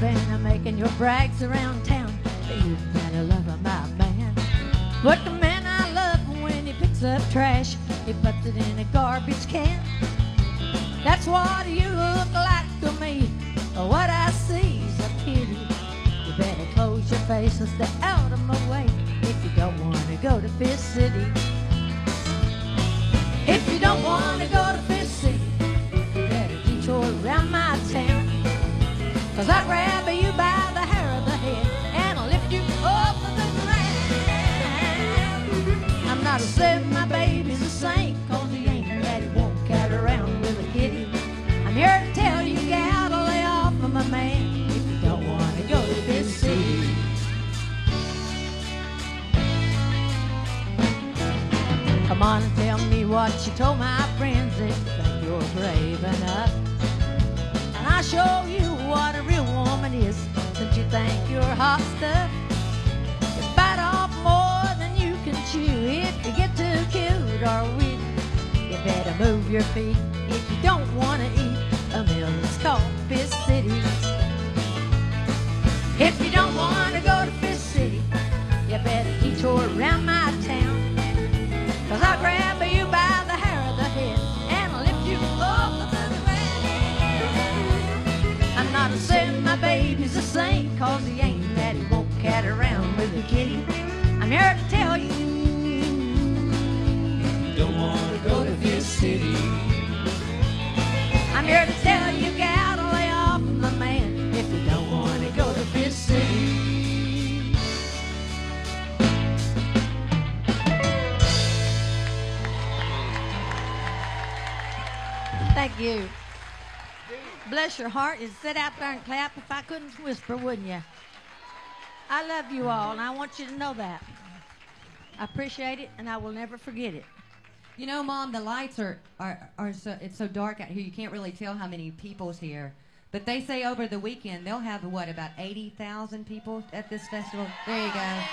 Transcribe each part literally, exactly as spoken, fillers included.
been making your brags around town that you've got a love of my man. But the man I love, when he picks up trash, he puts it in a garbage can. That's what you look like to me. What I see is a pity. You better close your face and stay out of my way if you don't want to go to Fist City. If you don't want to go to Fist City, you better detour around my town. Cause I'll grab you by the hair of the head and I'll lift you off of the ground. I'm not a saint, my baby's a saint, cause he ain't daddy won't cat around with a kitty. I'm here to tell you, gal, to lay off of my man if you don't want to go to Fist City. Come on and tell me what you told my friends if you think you're brave enough. And I'll show you what a real woman is since you think you're hot stuff. You bite off more than you can chew if you get too cute or weak. You better move your feet if you don't want to eat a meal that's called Fist City. If you don't want to go to Fist City, you better detour around my town. Cause I'll grab you by the hair of the head and I'll lift you off of the ground. I'm not a saint, my baby's a saint, cause he ain't daddy won't cat around with a kitty. I'm here to tell you, you don't want to go to Fist City. I'm here to tell you, gal, to lay off of my man if you don't want to go to Fist City. Thank you. Bless your heart. You'd sit out there and clap if I couldn't whisper, wouldn't you? I love you all, and I want you to know that. I appreciate it, and I will never forget it. You know, Mom, the lights are, are, are so, it's so dark out here, you can't really tell how many people's here. But they say over the weekend, they'll have, what, about eighty thousand people at this festival? There you go.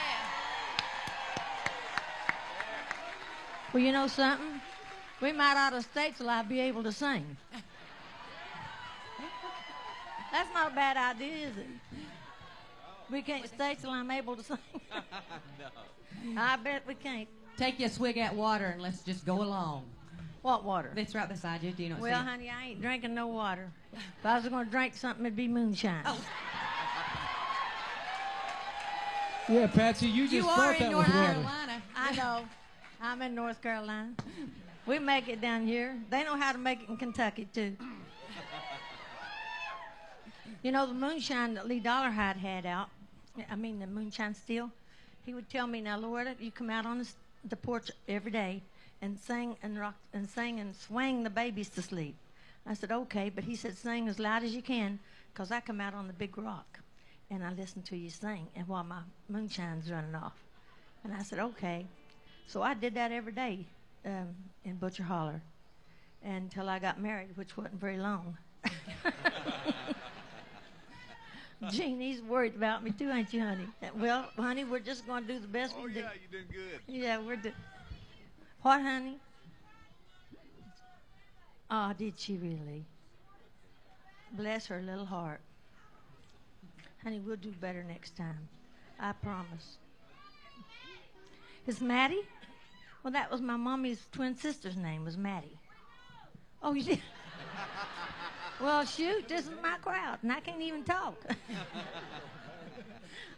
Well, you know something? We might out of state till I'll be able to sing. That's not a bad idea, is it? We can't stay till I'm able to sing. No. I bet we can't. Take you a swig at water and let's just go along. What water? It's right beside you. Do you know? Well, honey, I ain't drinking no water. If I was going to drink something, it'd be moonshine. Oh. Yeah, Patsy, you just you thought are that in North was water. Carolina. I know. I'm in North Carolina. We make it down here. They know how to make it in Kentucky, too. You know, the moonshine that Lee Dollarhide had out, I mean the moonshine still, he would tell me, now, Loretta, you come out on the, the porch every day and sing and rock and sing and swing the babies to sleep. I said, okay, but he said, sing as loud as you can, because I come out on the big rock and I listen to you sing and while my moonshine's running off. And I said, okay. So I did that every day um, in Butcher Holler until I got married, which wasn't very long. Gene, he's worried about me too, ain't you, honey? Well, honey, we're just going to do the best oh, we do. Oh, yeah, you're doing good. Yeah, we're doing... What, honey? Oh, did she really? Bless her little heart. Honey, we'll do better next time. I promise. Is Maddie? Well, that was my mommy's twin sister's name, was Maddie. Oh, you did? Well, shoot, this is my crowd, and I can't even talk.